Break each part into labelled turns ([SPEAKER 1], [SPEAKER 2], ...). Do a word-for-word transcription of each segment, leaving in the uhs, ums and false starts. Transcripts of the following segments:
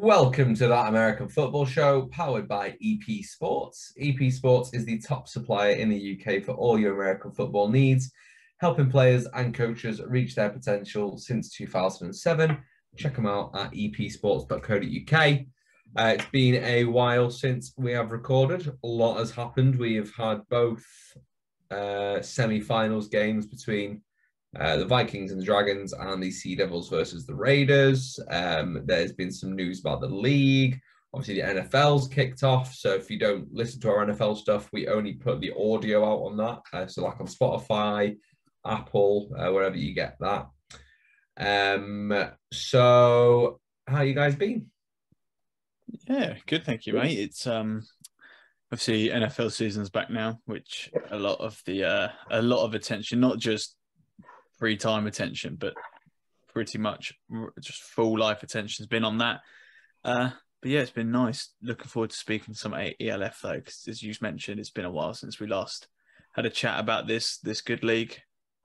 [SPEAKER 1] Welcome to That American Football Show, powered by E P Sports. E P Sports is the top supplier in the U K for all your American football needs, helping players and coaches reach their potential since two thousand seven. Check them out at e p sports dot co dot u k. Uh, it's been a while since we have recorded. A lot has happened. We have had both uh, semi-finals games between Uh, the Vikings and the Dragons, and the Sea Devils versus the Raiders. Um, there's been some news about the league. Obviously, the N F L's kicked off. So if you don't listen to our N F L stuff, we only put the audio out on that. Uh, so like on Spotify, Apple, uh, wherever you get that. Um, so how you guys been?
[SPEAKER 2] Yeah, good. Thank you, mate. It's um obviously N F L season's back now, which a lot of the uh, a lot of attention, not just free time attention, but pretty much just full life attention has been on that. Uh, but yeah, it's been nice. Looking forward to speaking to some E L F though, because as you mentioned, it's been a while since we last had a chat about this this good league.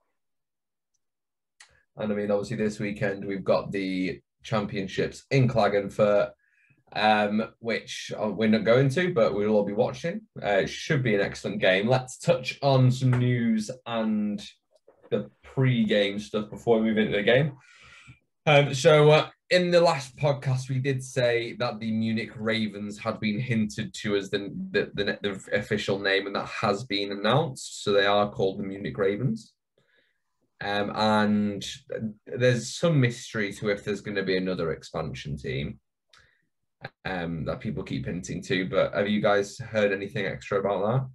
[SPEAKER 1] And I mean, obviously this weekend we've got the championships in Klagenfurt, um, which we're not going to, but we'll all be watching. Uh, it should be an excellent game. Let's touch on some news and the pre-game stuff before we move into the game. Um, so uh, in the last podcast, we did say that the Munich Ravens had been hinted to as the, the, the, the official name, and that has been announced. So they are called the Munich Ravens. Um, and there's some mystery to if there's going to be another expansion team um, that people keep hinting to. But have you guys heard anything extra about that?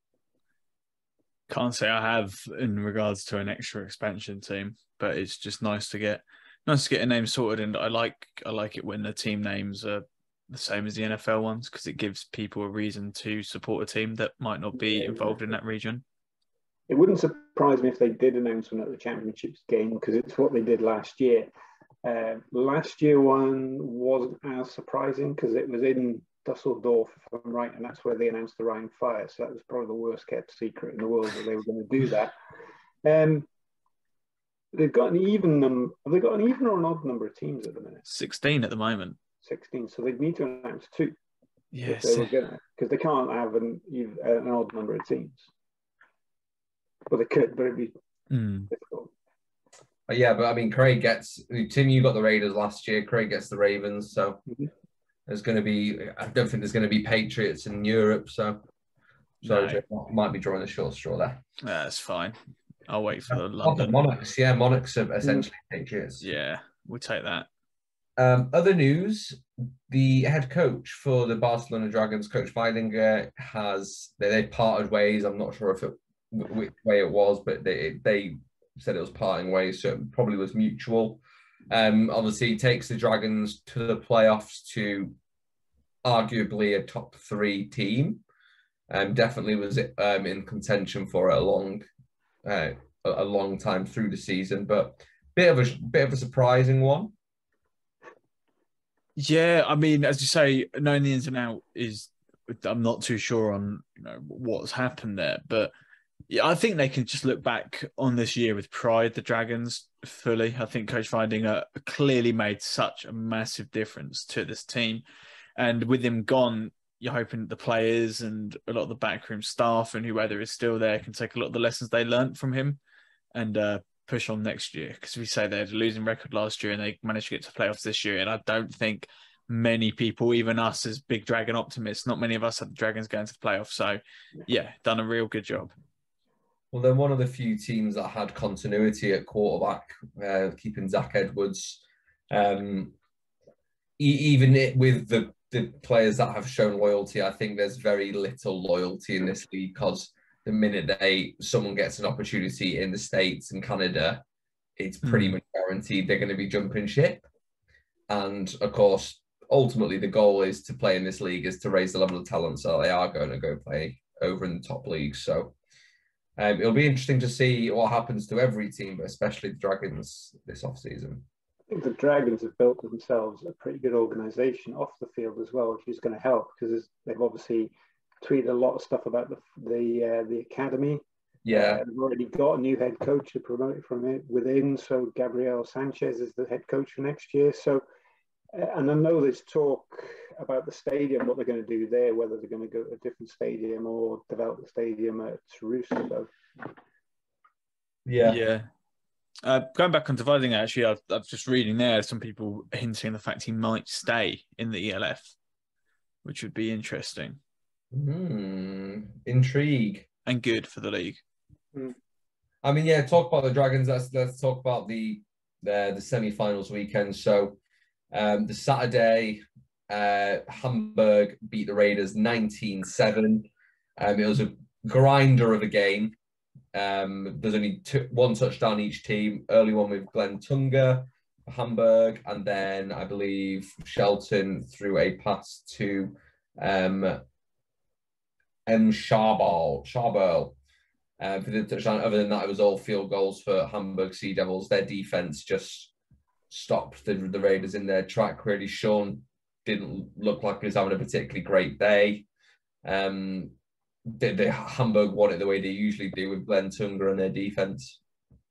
[SPEAKER 2] Can't say I have in regards to an extra expansion team, but it's just nice to get nice to get a name sorted. And I like I like it when the team names are the same as the N F L ones, because it gives people a reason to support a team that might not be involved in that region.
[SPEAKER 3] It wouldn't surprise me if they did announce one at the championships game, because it's what they did last year. Uh, last year one wasn't as surprising because it was in Dusseldorf, if I'm right, and that's where they announced the Rhine Fire. So that was probably the worst kept secret in the world that they were going to do that. Um, they've got an even number. Have they got an even or an odd number of teams at the minute?
[SPEAKER 2] Sixteen at the moment.
[SPEAKER 3] Sixteen. So they'd need to announce two.
[SPEAKER 2] Yes.
[SPEAKER 3] If they were gonna, because they can't have an an odd number of teams. Well, they could, but it'd be
[SPEAKER 2] mm.
[SPEAKER 3] difficult.
[SPEAKER 1] Yeah, but I mean, Craig gets Tim. You got the Raiders last year. Craig gets the Ravens. So. Mm-hmm. There's going to be, I don't think there's going to be Patriots in Europe, so sorry, no. Might be drawing the short straw there.
[SPEAKER 2] That's fine. I'll wait for
[SPEAKER 1] Oh,
[SPEAKER 2] London.
[SPEAKER 1] Monarchs, yeah, Monarchs are essentially mm. Patriots.
[SPEAKER 2] Yeah, we'll take that.
[SPEAKER 1] Um, other news: the head coach for the Barcelona Dragons, Coach Weidinger, has they, they parted ways. I'm not sure if it which way it was, but they they said it was parting ways, so it probably was mutual. Um, obviously, he takes the Dragons to the playoffs to arguably a top three team. Um, definitely was um, in contention for a long, uh, a long time through the season, but bit of a bit of a surprising one.
[SPEAKER 2] Yeah, I mean, as you say, knowing the ins and out is, I'm not too sure on you know what's happened there, but yeah, I think they can just look back on this year with pride. The Dragons fully. I think Coach Weidinger clearly made such a massive difference to this team. And with him gone, you're hoping that the players and a lot of the backroom staff and whoever is still there can take a lot of the lessons they learned from him and uh, push on next year. Because we say they had a losing record last year and they managed to get to playoffs this year. And I don't think many people, even us as big Dragon optimists, not many of us had the Dragons going to the playoffs. So, yeah, done a real good job.
[SPEAKER 1] Well, they're one of the few teams that had continuity at quarterback, uh, keeping Zach Edwards. Um, e- even it, with the the players that have shown loyalty, I think there's very little loyalty in this league because the minute they someone gets an opportunity in the States and Canada, it's pretty mm. much guaranteed they're going to be jumping ship. And of course, ultimately the goal is to play in this league is to raise the level of talent. So they are going to go play over in the top leagues. So um, it'll be interesting to see what happens to every team, but especially the Dragons this offseason.
[SPEAKER 3] I think the Dragons have built themselves a pretty good organisation off the field as well, which is going to help because they've obviously tweeted a lot of stuff about the the uh, the academy.
[SPEAKER 1] Yeah,
[SPEAKER 3] uh, they've already got a new head coach to promote from it within. So Gabriel Sanchez is the head coach for next year. So And I know there's talk about the stadium, what they're going to do there, whether they're going to go to a different stadium or develop the stadium at Russo.
[SPEAKER 1] Yeah.
[SPEAKER 2] Yeah. Uh, going back on dividing, actually, I, I was just reading there some people hinting the fact he might stay in the E L F, which would be interesting.
[SPEAKER 1] Hmm. Intrigue.
[SPEAKER 2] And good for the league.
[SPEAKER 3] Mm.
[SPEAKER 1] I mean, yeah, talk about the Dragons. Let's, let's talk about the the, the semi-finals weekend. So um, the Saturday, uh, Hamburg beat the Raiders nineteen seven. Um, it was a grinder of a game. Um, there's only two, one touchdown each team. Early one with Glenn Tunga for Hamburg, and then I believe Shelton threw a pass to um, M. Charbel, Charbel uh, for the touchdown. Other than that, it was all field goals for Hamburg Sea Devils. Their defense just stopped the, the Raiders in their track, really. Sean didn't look like he was having a particularly great day. Um, The, the Hamburg won it the way they usually do with Glenn Tunga and their defense.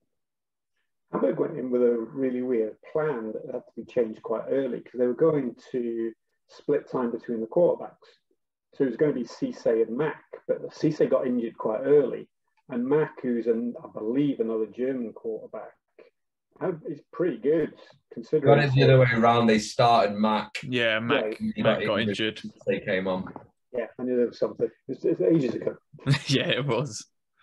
[SPEAKER 3] Hamburg went in with a really weird plan that had to be changed quite early because they were going to split time between the quarterbacks. So it was going to be Cisse and Mack, but Cisse got injured quite early. And Mack, who's, an, I believe, another German quarterback, is pretty good considering.
[SPEAKER 1] Got it the other way around. They started Mack.
[SPEAKER 2] Yeah, Mack,
[SPEAKER 1] Yeah,
[SPEAKER 2] Mack got injured.
[SPEAKER 1] They came on.
[SPEAKER 3] Yeah, I knew there was something. It's, it's ages ago.
[SPEAKER 2] Yeah, it was.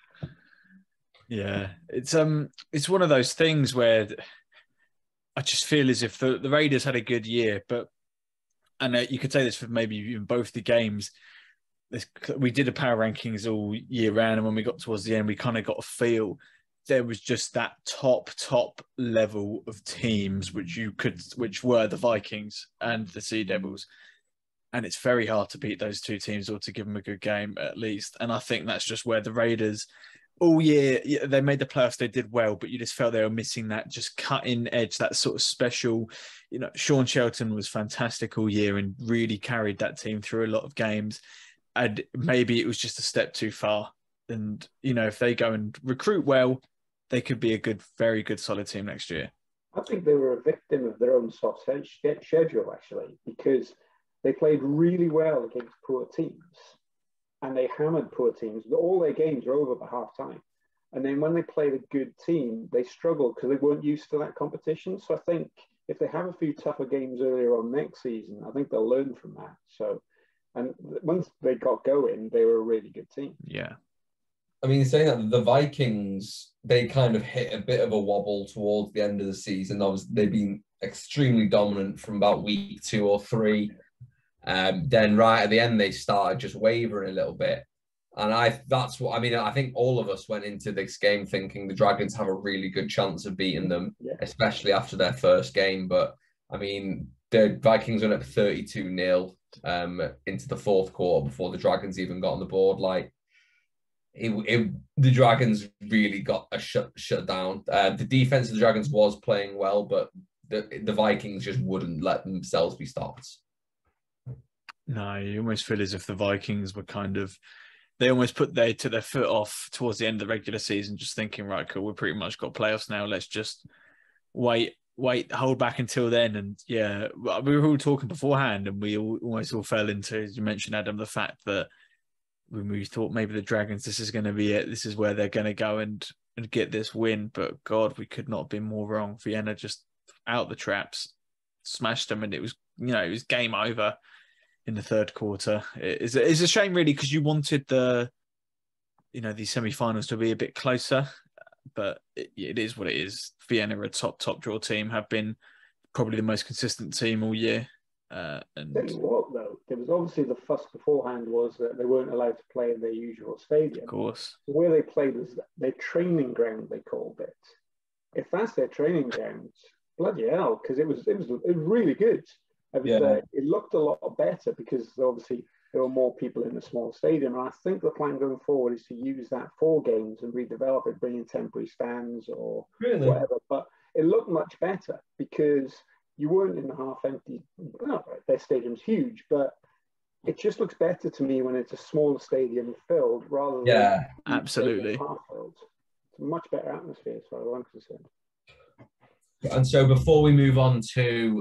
[SPEAKER 2] Yeah, it's um, it's one of those things where I just feel as if the, the Raiders had a good year, but and uh, you could say this for maybe even both the games. This, we did a power rankings all year round, and when we got towards the end, we kind of got a feel there was just that top top level of teams which you could, which were the Vikings and the Sea Devils. And it's very hard to beat those two teams or to give them a good game at least. And I think that's just where the Raiders all year, they made the playoffs, they did well, but you just felt they were missing that just cutting edge, that sort of special, you know, Sean Shelton was fantastic all year and really carried that team through a lot of games. And maybe it was just a step too far. And, you know, if they go and recruit well, they could be a good, very good, solid team next year.
[SPEAKER 3] I think they were a victim of their own soft schedule, actually, because they played really well against poor teams and they hammered poor teams. All their games were over by half time. And then when they played a good team, they struggled because they weren't used to that competition. So I think if they have a few tougher games earlier on next season, I think they'll learn from that. So, and once they got going, they were a really good team.
[SPEAKER 2] Yeah.
[SPEAKER 1] I mean, saying that the Vikings, they kind of hit a bit of a wobble towards the end of the season. Obviously, they've been extremely dominant from about week two or three. Um, then right at the end, they started just wavering a little bit. And I that's what I mean. I think all of us went into this game thinking the Dragons have a really good chance of beating them,
[SPEAKER 3] yeah.
[SPEAKER 1] especially after their first game. But I mean, the Vikings went up thirty-two nil um, into the fourth quarter before the Dragons even got on the board. Like it, it the Dragons really got a shut shut down. Uh, the defense of the Dragons was playing well, but the the Vikings just wouldn't let themselves be stopped.
[SPEAKER 2] No, you almost feel as if the Vikings were kind of, they almost put their took their foot off towards the end of the regular season, just thinking, right, cool, we've pretty much got playoffs now. Let's just wait, wait, hold back until then. And yeah, we were all talking beforehand, and we all, almost all fell into, as you mentioned, Adam, the fact that when we thought maybe the Dragons, this is going to be it. This is where they're going to go and and get this win. But God, we could not have been more wrong. Vienna just out the traps, smashed them, and it was, you know, it was game over in the third quarter. It's, it's a shame, really, because you wanted the, you know, these semi-finals to be a bit closer, but it, it is what it is. Vienna are a top, top draw team, have been probably the most consistent team all year. Uh, and
[SPEAKER 3] Tell you what, though, there was obviously the fuss beforehand was that they weren't allowed to play in their usual stadium.
[SPEAKER 2] Of course.
[SPEAKER 3] Where they played was their training ground, they called it. If that's their training ground, bloody hell, because it was, it was it was really good. It, was,
[SPEAKER 1] Yeah.
[SPEAKER 3] uh, it looked a lot better because obviously there were more people in the small stadium. And I think the plan going forward is to use that for games and redevelop it, bring in temporary stands or
[SPEAKER 1] Really?
[SPEAKER 3] whatever. But it looked much better because you weren't in the half empty. Well, their stadium's huge, but it just looks better to me when it's a smaller stadium filled rather than
[SPEAKER 1] Yeah,
[SPEAKER 2] absolutely.
[SPEAKER 3] half filled. It's a much better atmosphere as far as I'm concerned.
[SPEAKER 1] And so before we move on to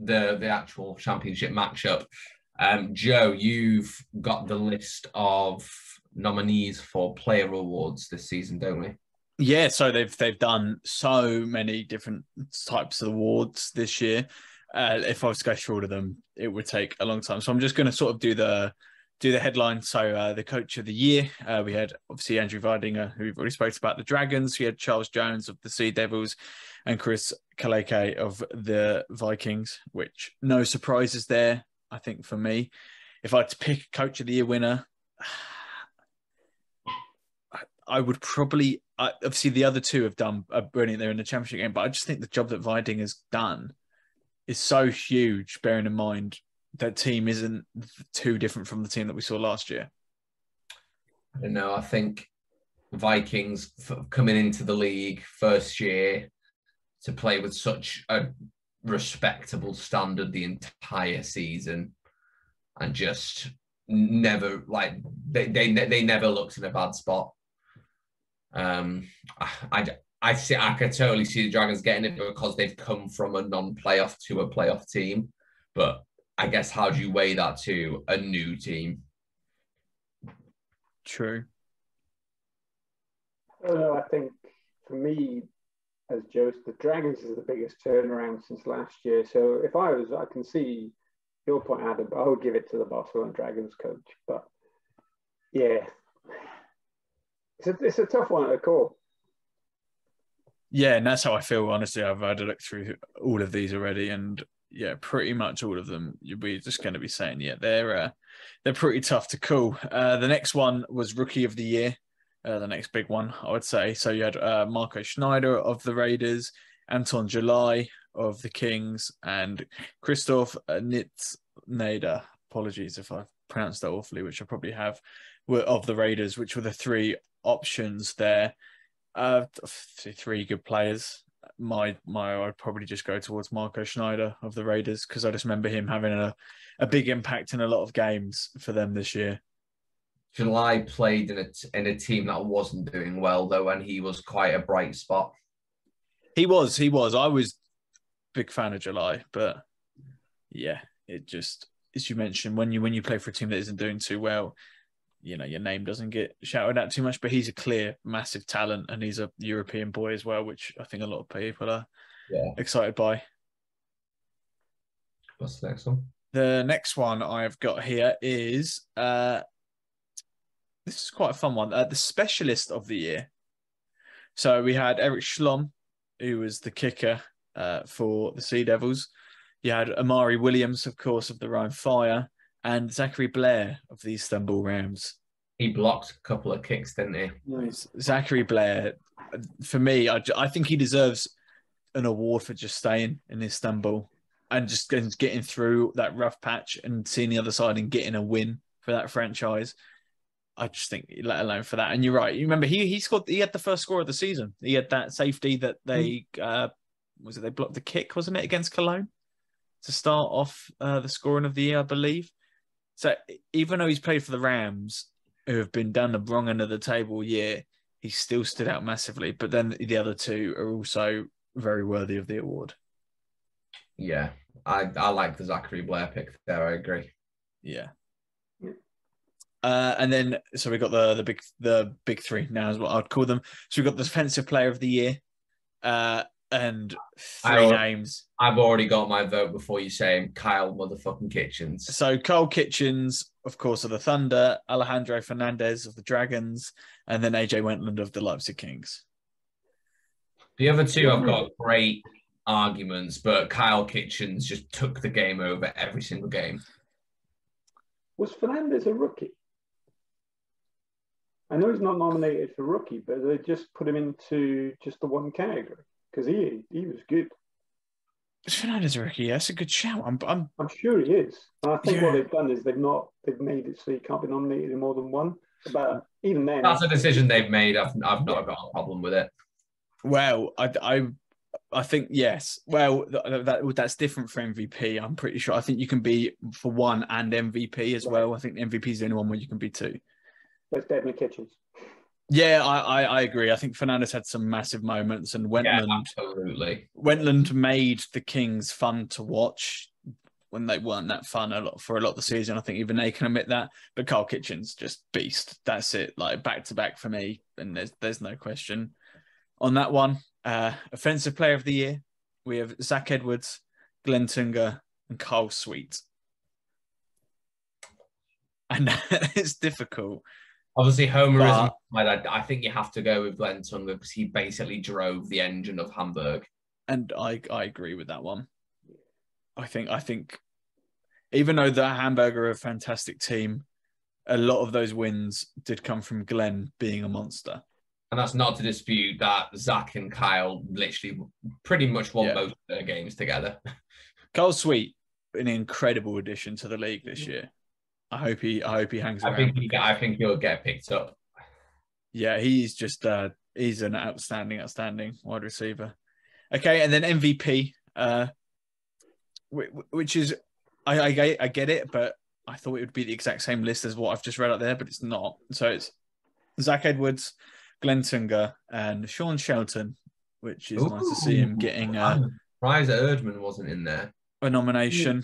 [SPEAKER 1] the the actual championship matchup. Um, Joe, you've got the list of nominees for player awards this season, don't we?
[SPEAKER 2] Yeah, so they've they've done so many different types of awards this year. Uh, if I was to go through all of them, it would take a long time. So I'm just going to sort of do the do the headline. So uh, the coach of the year, uh, we had obviously Andrew Weidinger, who we've already spoken about the Dragons. We had Charles Jones of the Sea Devils and Chris Kaleke of the Vikings, which no surprises there, I think, for me. If I had to pick a coach of the year winner, I would probably, uh, obviously the other two have done a brilliant there in the championship game, but I just think the job that Viding has done is so huge, bearing in mind that team isn't too different from the team that we saw last year.
[SPEAKER 1] I don't know. I think Vikings coming into the league first year to play with such a respectable standard the entire season and just never, like, they, they, they never looked in a bad spot. Um, I, I, I see. I could totally see the Dragons getting it because they've come from a non-playoff to a playoff team. But I guess how do you weigh that to a new team?
[SPEAKER 2] True.
[SPEAKER 3] Uh, I think for me, as Joe, the Dragons is the biggest turnaround since last year. So if I was, I can see your point, Adam. I would give it to the Barcelona Dragons coach. But yeah. It's a, it's a tough one to call.
[SPEAKER 2] Yeah, and that's how I feel, honestly. I've had a look through all of these already, and yeah, pretty much all of them, we're just going to be saying, yeah, they're uh, they're pretty tough to call. Uh, the next one was Rookie of the Year, uh, the next big one, I would say. So you had uh, Marco Schneider of the Raiders, Anton July of the Kings, and Christoph Nitzneder, apologies if I've pronounced that awfully, which I probably have, were of the Raiders, which were the three options there. Uh, three good players. My my, I'd probably just go towards Marco Schneider of the Raiders because I just remember him having a, a big impact in a lot of games for them this year.
[SPEAKER 1] July played in a in a team that wasn't doing well though, and he was quite a bright spot.
[SPEAKER 2] He was, he was. I was a big fan of July, but yeah, it just, as you mentioned, when you when you play for a team that isn't doing too well, you know, your name doesn't get shouted at too much, but he's a clear, massive talent, and he's a European boy as well, which I think a lot of people are
[SPEAKER 1] yeah.
[SPEAKER 2] excited by.
[SPEAKER 1] What's the next one?
[SPEAKER 2] The next one I've got here is, uh, this is quite a fun one, uh, the Specialist of the Year. So we had Eric Schlom, who was the kicker uh, for the Sea Devils. You had Amari Williams, of course, of the Rhine Fire, and Zachary Blair of the Istanbul Rams.
[SPEAKER 1] He blocked a couple of kicks, didn't he?
[SPEAKER 2] Nice. Zachary Blair, for me, I, I think he deserves an award for just staying in Istanbul and just getting through that rough patch and seeing the other side and getting a win for that franchise. I just think, let alone for that. And you're right. You remember, he he scored. He had the first score of the season. He had that safety that they, mm. uh, was it they blocked the kick, wasn't it, against Cologne? To start off uh, the scoring of the year, I believe. So even though he's played for the Rams, who have been down the wrong end of the table all year, he still stood out massively. But then the other two are also very worthy of the award.
[SPEAKER 1] Yeah, I, I like the Zachary Blair pick there. I agree.
[SPEAKER 2] Yeah. Uh, and then, so we got the the big the big three now is what I'd call them. So we got the Defensive Player of the Year, uh, and three
[SPEAKER 1] I,
[SPEAKER 2] names.
[SPEAKER 1] I've already got my vote before you say him, Kyle motherfucking Kitchens.
[SPEAKER 2] So Kyle Kitchens, of course, of the Thunder, Alejandro Fernandez of the Dragons, and then A J Wentland of the Leipzig Kings.
[SPEAKER 1] The other two have got great arguments, but Kyle Kitchens just took the game over every single game.
[SPEAKER 3] Was Fernandez a rookie? I know he's not nominated for rookie, but they just put him into just the one category because he he was good.
[SPEAKER 2] Fernandez a rookie, yeah, that's a good shout. I'm, I'm,
[SPEAKER 3] I'm sure he is. And I think
[SPEAKER 2] yeah.
[SPEAKER 3] what they've done is they've not they've made it so you can't be nominated in more than one. But even then,
[SPEAKER 1] that's a decision they've made. I've I've not got a problem with it.
[SPEAKER 2] Well, I I, I think yes. Well, that, that that's different for M V P. I'm pretty sure. I think you can be for one and M V P as right. well. I think M V P is the only one where you can be two.
[SPEAKER 3] That's definitely Kitchens.
[SPEAKER 2] Yeah, I, I, I agree. I think Fernandez had some massive moments, and Wentland,
[SPEAKER 1] yeah, absolutely.
[SPEAKER 2] Wentland made the Kings fun to watch when they weren't that fun a lot for a lot of the season. I think even they can admit that. But Carl Kitchen's just beast. That's it. Like back to back for me, and there's there's no question on that one. Uh, offensive player of the year, we have Zach Edwards, Glenn Tunga, and Carl Sweet. And it's difficult.
[SPEAKER 1] Obviously, homerism. But I think you have to go with Glenn Tunga because he basically drove the engine of Hamburg.
[SPEAKER 2] And I, I agree with that one. I think I think even though the Hamburg are a fantastic team, a lot of those wins did come from Glenn being a monster.
[SPEAKER 1] And that's not to dispute that Zach and Kyle literally pretty much won
[SPEAKER 2] Yeah.
[SPEAKER 1] most of their games together.
[SPEAKER 2] Carl Sweet, an incredible addition to the league this year. I hope he I hope he hangs around.
[SPEAKER 1] I think he, I think he'll get picked up.
[SPEAKER 2] Yeah, he's just uh, he's an outstanding, outstanding wide receiver. Okay, and then M V P, uh, which is I, I I get it, but I thought it would be the exact same list as what I've just read out there, but it's not. So it's Zach Edwards, Glenn Tunga, and Sean Shelton, which is Ooh, nice to see him getting a
[SPEAKER 1] surprised that Erdman wasn't in there.
[SPEAKER 2] A nomination.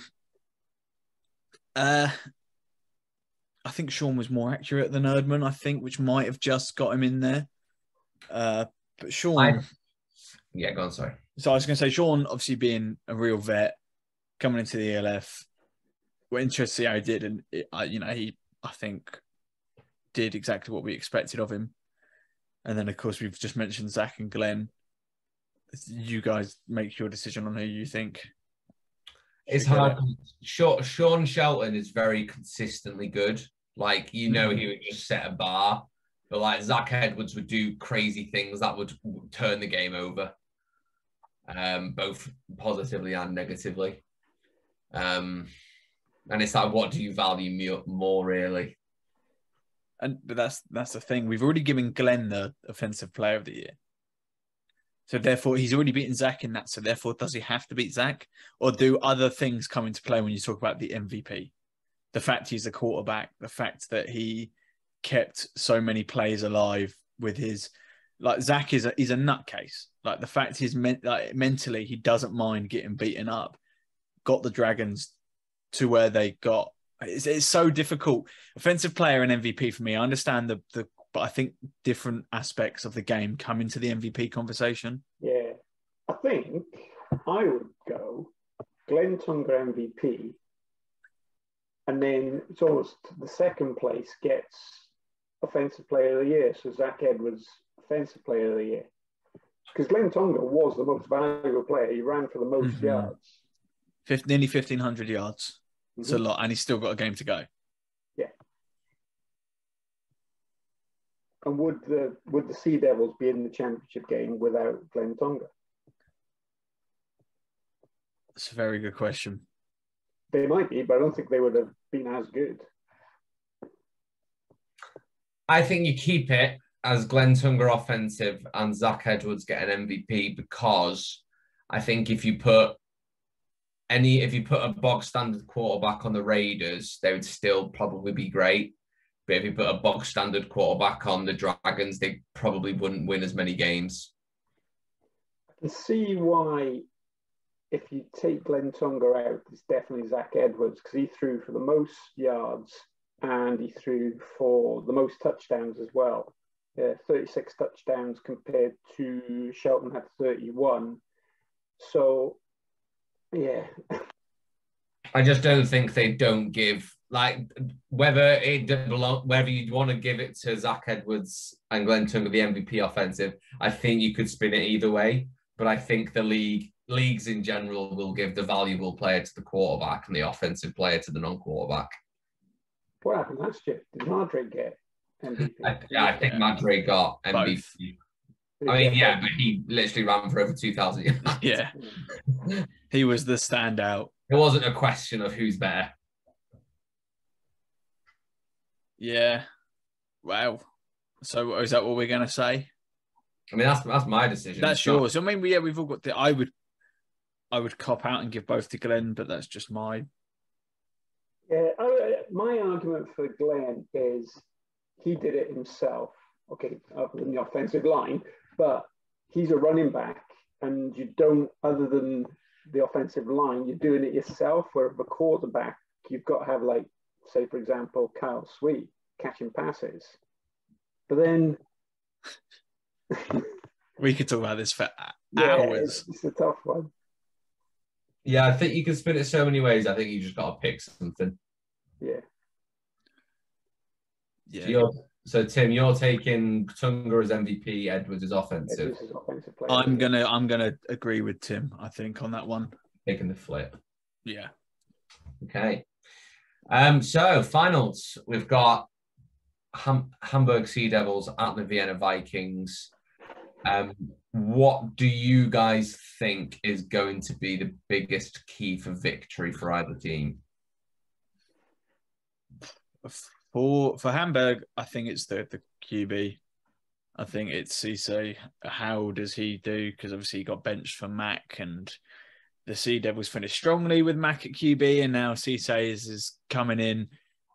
[SPEAKER 2] Uh, I think Sean was more accurate than Erdman, I think, which might have just got him in there. Uh, but Sean... I,
[SPEAKER 1] yeah, go on, sorry.
[SPEAKER 2] So I was going to say, Sean, obviously being a real vet, coming into the E L F, we're interested to see how he did. And, it, I, you know, he, I think, did exactly what we expected of him. And then, of course, we've just mentioned Zach and Glenn. You guys make your decision on who you think.
[SPEAKER 1] It's hard. Sean Shelton is very consistently good. Like, you know, he would just set a bar. But, like, Zach Edwards would do crazy things that would turn the game over, um, both positively and negatively. Um, and it's like, what do you value more, really?
[SPEAKER 2] And but that's that's the thing. We've already given Glenn the offensive player of the year. So therefore, he's already beaten Zach in that. So therefore, does he have to beat Zach? Or do other things come into play when you talk about the M V P? The fact he's a quarterback, the fact that he kept so many plays alive with his... Like, Zach is a, he's a nutcase. Like, the fact he's men, like, mentally, he doesn't mind getting beaten up. Got the Dragons to where they got. It's, it's so difficult. Offensive player and M V P for me. I understand the the... But I think different aspects of the game come into the M V P conversation.
[SPEAKER 3] Yeah. I think I would go Glenn Tunga M V P, and then it's almost the second place gets Offensive Player of the Year. So Zach Edwards, Offensive Player of the Year. Because Glenn Tunga was the most valuable player. He ran for the most mm-hmm. yards.
[SPEAKER 2] fifteen, nearly fifteen hundred yards. Mm-hmm. It's a lot, and he's still got a game to go.
[SPEAKER 3] Yeah. And would the would the Sea Devils be in the championship game without Glenn Tunga?
[SPEAKER 2] That's a very good question.
[SPEAKER 3] They might be, but I don't think they would have been as good.
[SPEAKER 1] I think you keep it as Glenn Tunga offensive and Zach Edwards get an M V P because I think if you put any if you put a bog standard quarterback on the Raiders, they would still probably be great. But if you put a box standard quarterback on the Dragons, they probably wouldn't win as many games.
[SPEAKER 3] I can see why, if you take Glenn Tunga out, it's definitely Zach Edwards because he threw for the most yards and he threw for the most touchdowns as well. Yeah, thirty-six touchdowns compared to Shelton had thirty-one. So, yeah.
[SPEAKER 1] I just don't think they don't give, like, whether it belong, whether you want to give it to Zach Edwards and Glenn Tunga, the M V P offensive, I think you could spin it either way. But I think the league, leagues in general will give the valuable player to the quarterback and the offensive player to the non-quarterback.
[SPEAKER 3] What happened last year? Did Madre get M V P?
[SPEAKER 1] I, yeah, I think Madre got M V P. Both. I mean, yeah, but he literally ran for over two thousand yards.
[SPEAKER 2] Yeah. He was the standout.
[SPEAKER 1] It wasn't a question of who's better.
[SPEAKER 2] Yeah. Wow. So is that what we're going to say?
[SPEAKER 1] I mean, that's that's my decision.
[SPEAKER 2] That's yours. I mean, yeah, we've all got the... I would, I would cop out and give both to Glenn, but that's just mine.
[SPEAKER 3] Yeah, I, my argument for Glenn is he did it himself. Okay, other than the offensive line, but he's a running back, and you don't, other than the offensive line, you're doing it yourself. Where the quarterback, you've got to have, like, say, for example, Kyle Sweet catching passes. But then
[SPEAKER 2] we could talk about this for
[SPEAKER 3] yeah,
[SPEAKER 2] hours.
[SPEAKER 3] It's, it's a tough one.
[SPEAKER 1] Yeah, I think you can spin it so many ways. I think you just got to pick something.
[SPEAKER 3] Yeah.
[SPEAKER 2] Yeah.
[SPEAKER 1] So, you're, so Tim, you're taking Tunga as M V P, Edwards as offensive.
[SPEAKER 3] Edwards is offensive player.
[SPEAKER 2] I'm gonna, I'm gonna agree with Tim. I think on that one.
[SPEAKER 1] Taking the flip.
[SPEAKER 2] Yeah.
[SPEAKER 1] Okay. Um. So finals, we've got Ham- Hamburg Sea Devils at the Vienna Vikings. Um. What do you guys think is going to be the biggest key for victory for either team?
[SPEAKER 2] For for Hamburg, I think it's the the Q B. I think it's Cisse. How does he do? Because obviously he got benched for Mac, and the Sea Devils finished strongly with Mac at Q B, and now Cisse is, is coming in.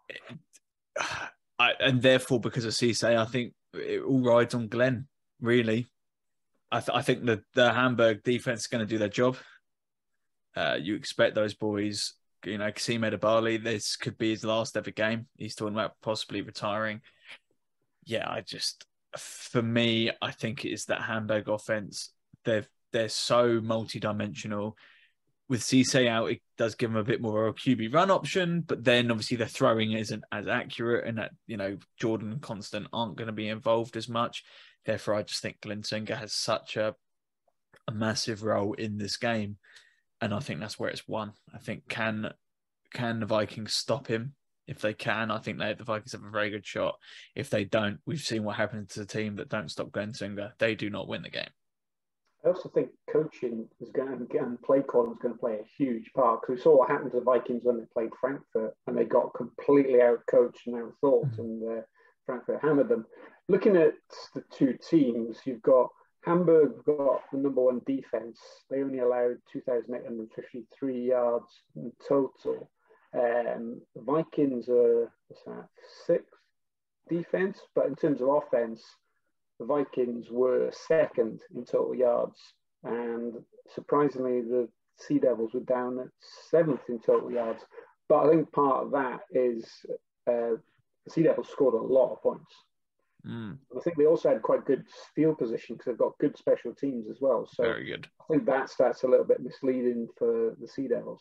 [SPEAKER 2] I, and therefore, because of Cisse, I think it all rides on Glenn, really. I, th- I think that the Hamburg defense is going to do their job. Uh, you expect those boys, you know, Kasim Edebali, this could be his last ever game. He's talking about possibly retiring. Yeah, I just, for me, I think it is that Hamburg offense. They're, they're so multi-dimensional. With Cisse out, it does give them a bit more of a Q B run option, but then obviously the throwing isn't as accurate, and that, you know, Jordan and Constant aren't going to be involved as much. Therefore, I just think Glenn Tunga has such a, a massive role in this game. And I think that's where it's won. I think can can the Vikings stop him? If they can, I think they, the Vikings have a very good shot. If they don't, we've seen what happens to the team that don't stop Glenn Tunga. They do not win the game.
[SPEAKER 3] I also think coaching is going to, and play calling is going to play a huge part, because we saw what happened to the Vikings when they played Frankfurt and they got completely out-coached and out-thought, mm-hmm. and uh, Frankfurt hammered them. Looking at the two teams, you've got Hamburg got the number one defense. They only allowed two thousand eight hundred fifty-three yards in total. Um, the Vikings are what's that, sixth defense, but in terms of offense, the Vikings were second in total yards, and surprisingly, the Sea Devils were down at seventh in total yards. But I think part of that is uh, the Sea Devils scored a lot of points.
[SPEAKER 2] Mm.
[SPEAKER 3] I think they also had quite good field position because they've got good special teams as well. So
[SPEAKER 2] very good.
[SPEAKER 3] I think that's that's a little bit misleading for the Sea Devils.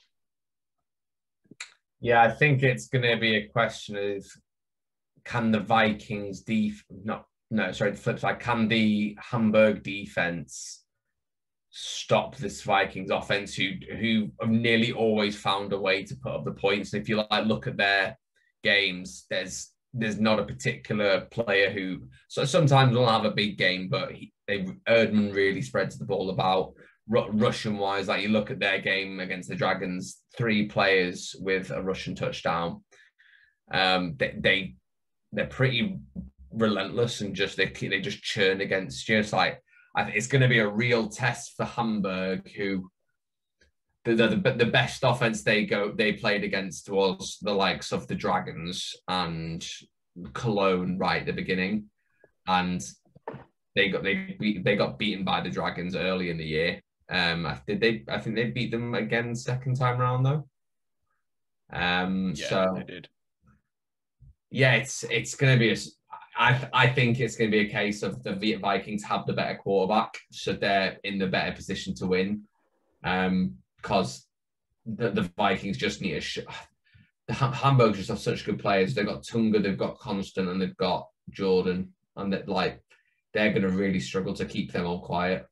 [SPEAKER 1] Yeah, I think it's going to be a question of can the Vikings def not no sorry the flip side, can the Hamburg defense stop this Vikings offense who who have nearly always found a way to put up the points. And if you like look at their games, there's there's not a particular player who, so sometimes will have a big game, but he, they Erdmann really spreads the ball about. R- Russian wise, like you look at their game against the Dragons, three players with a Russian touchdown. Um, they, they they're pretty relentless and just they they just churn against you. It's like I think it's going to be a real test for Hamburg, who the, the the best offense they go they played against was the likes of the Dragons and Cologne right at the beginning, and they got they they got beaten by the Dragons early in the year. Um, did they? I think they beat them again second time round though. Um,
[SPEAKER 2] yeah,
[SPEAKER 1] so
[SPEAKER 2] they did.
[SPEAKER 1] Yeah, it's it's going to be a. I I think it's going to be a case of the Vikings have the better quarterback, so they're in the better position to win. Um, because the, the Vikings just need a. Sh- the Hamburg just have such good players. They've got Tunga, they've got Constant, and they've got Jordan, and that like they're going to really struggle to keep them all quiet.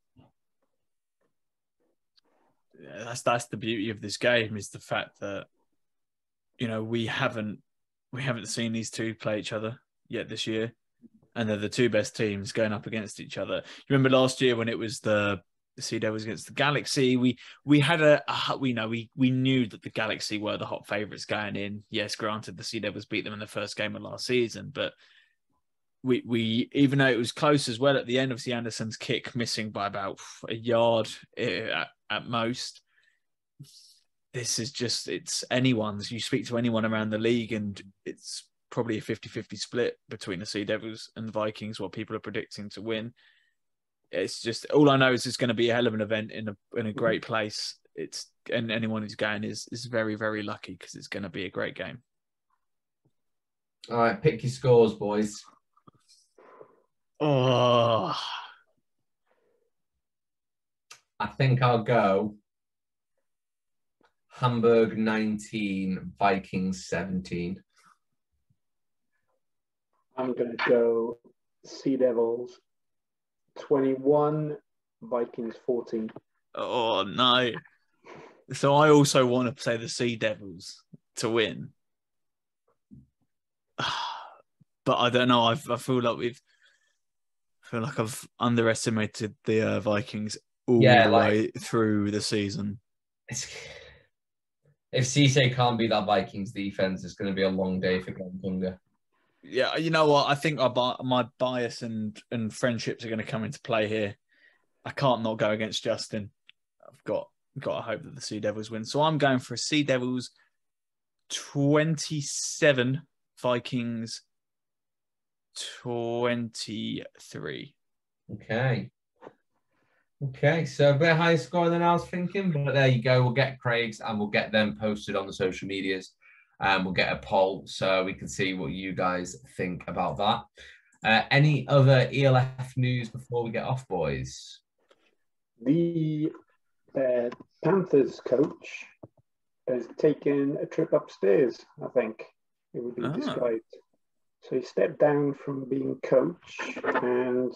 [SPEAKER 2] Yeah, that's that's the beauty of this game, is the fact that, you know, we haven't we haven't seen these two play each other yet this year, and they're the two best teams going up against each other. You remember last year when it was the the Sea Devils against the Galaxy? We we had a, a we know we we knew that the Galaxy were the hot favourites going in. Yes, granted, the Sea Devils beat them in the first game of last season, but we we even though it was close as well at the end, obviously Anderson's kick missing by about a yard at, at most. This is just, it's anyone's. You speak to anyone around the league and it's probably a fifty-fifty split between the Sea Devils and the Vikings, what people are predicting to win. It's just, all I know is it's going to be a hell of an event in a in a great place. it's and anyone who's going is is very, very lucky because it's going to be a great game.
[SPEAKER 1] All right, pick your scores, boys.
[SPEAKER 2] Oh,
[SPEAKER 1] I think I'll go Hamburg nineteen, Vikings seventeen.
[SPEAKER 3] I'm going to go Sea Devils twenty-one, Vikings fourteen.
[SPEAKER 2] oh no. So I also want to say the Sea Devils to win. But I don't know. I've, I feel like we've I feel like I've underestimated the uh, Vikings all
[SPEAKER 1] Yeah,
[SPEAKER 2] the
[SPEAKER 1] like-
[SPEAKER 2] way through the season.
[SPEAKER 1] It's, if Cisse can't beat that Vikings defense, it's going to be a long day for Glenn Tunga.
[SPEAKER 2] Yeah, you know what? I think I, my bias and, and friendships are going to come into play here. I can't not go against Justin. I've got got to hope that the Sea Devils win. So I'm going for a Sea Devils twenty-seven, Vikings twenty-three.
[SPEAKER 1] Okay. Okay, so a bit higher score than I was thinking, but there you go. We'll get Craig's and we'll get them posted on the social medias. And we'll get a poll so we can see what you guys think about that. Uh, any other E L F news before we get off, boys?
[SPEAKER 3] The uh, Panthers coach has taken a trip upstairs, I think it would be
[SPEAKER 2] Ah.
[SPEAKER 3] described. So he stepped down from being coach and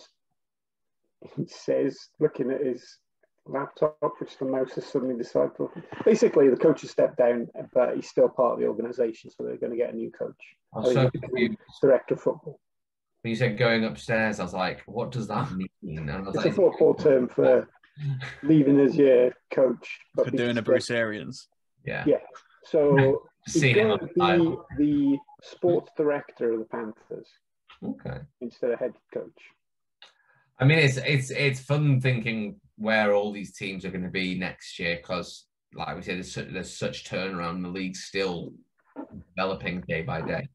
[SPEAKER 3] he says, looking at his laptop, which the mouse has suddenly decided to... Basically, the coach has stepped down, but he's still part of the organisation, so they're going to get a new coach.
[SPEAKER 1] I was so
[SPEAKER 3] I think
[SPEAKER 1] confused.
[SPEAKER 3] Director of football.
[SPEAKER 1] When you said going upstairs, I was like, what does that mean? And I was
[SPEAKER 3] It's
[SPEAKER 1] like,
[SPEAKER 3] a football term for leaving as your coach.
[SPEAKER 2] For doing a Bruce Arians.
[SPEAKER 1] yeah.
[SPEAKER 3] Yeah. So he's
[SPEAKER 1] Seeing it
[SPEAKER 3] going
[SPEAKER 1] on
[SPEAKER 3] to
[SPEAKER 1] the
[SPEAKER 3] be
[SPEAKER 1] title.
[SPEAKER 3] the sports director of the Panthers
[SPEAKER 1] Okay.
[SPEAKER 3] instead of head coach.
[SPEAKER 1] I mean, it's it's it's fun thinking where all these teams are going to be next year because, like we said, there's such, there's such turnaround. The league's still developing day by day.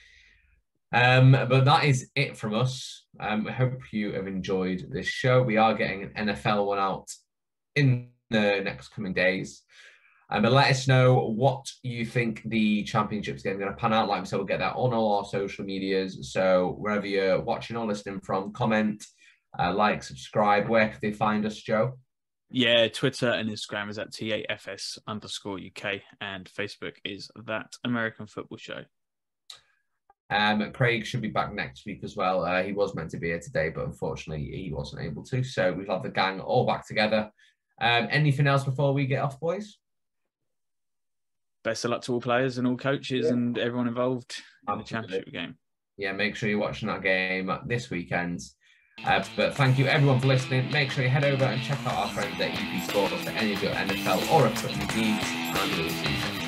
[SPEAKER 1] Um, but that is it from us. Um, I hope you have enjoyed this show. We are getting an N F L one out in the next coming days. Um, but let us know what you think the championships game is going to pan out. Like we said, we'll get that on all our social medias. So wherever you're watching or listening from, comment, uh, like, subscribe. Where can they find us, Joe?
[SPEAKER 2] Yeah, Twitter and Instagram is at T A F S underscore U K and Facebook is That American Football Show.
[SPEAKER 1] Um, Craig should be back next week as well. Uh, he was meant to be here today, but unfortunately he wasn't able to. So we've had the gang all back together. Um, anything else before we get off, boys?
[SPEAKER 2] Best of luck to all players and all coaches
[SPEAKER 3] Yeah.
[SPEAKER 2] and everyone involved in the
[SPEAKER 1] Absolutely.
[SPEAKER 2] championship game.
[SPEAKER 1] Yeah, make sure you're watching that game this weekend. Uh, but thank you everyone for listening. Make sure you head over and check out our friends at E P Sports for any of your N F L or equipment needs. And we'll see you.